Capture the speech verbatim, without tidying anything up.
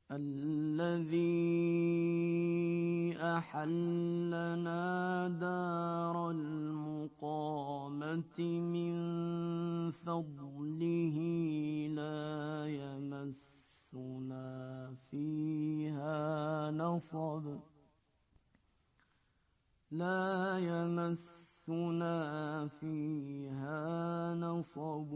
الذي أحلنا دار المقامة من فضله لا يمسنا فيها نصب لا يمسنا فيها نصب